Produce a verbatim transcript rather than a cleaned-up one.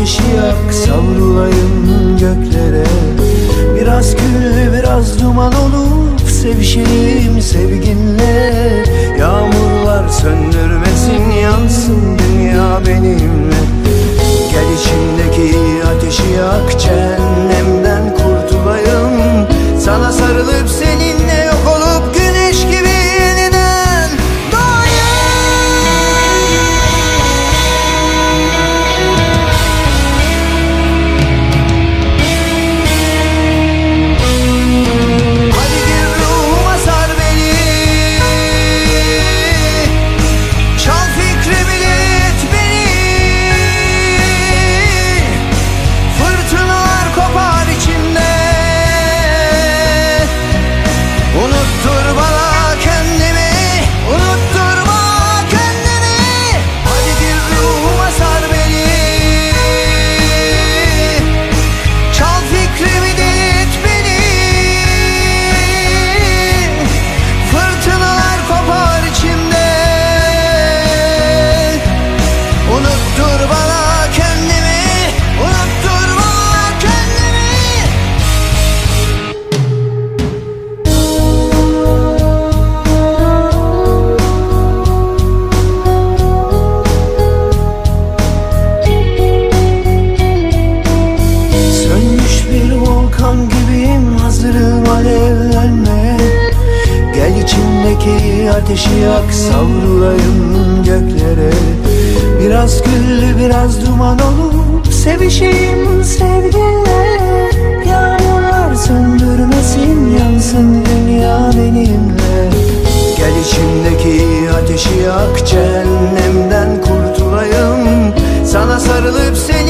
ateşi yak, savrulayım göklere. Biraz kül, biraz duman olup sevişelim sevginle. Yağmurlar söndürmesin, yansın dünya benimle. Gel içimdeki ateşi yak, cehennemden kurtulayım. Sana sarılıp seninle yok olup güneş gibi yeniden doğayım. Hadi gir ruhuma, sar beni, çal fikrimi, et beni. Fırtınalar kopar içimde, unuttur bana kendimi, unuttur bana kendimi. Hadi gir ruhuma, sar beni, çal fikrimi, et beni. Fırtınalar kopar içimde, unuttur bana kendimi, unuttur bana kendimi. Sönmüş bir volkan gibiyim, hazırım alevlenmeye. Gel içimdeki ateşi yak, savrulayım göklere. Biraz gül, biraz duman olup sevişeyim sevginle. Yağmurlar söndürmesin, yansın dünya benimle. Gel içimdeki ateşi yak, cehennemden kurtulayım. Sana sarılıp seni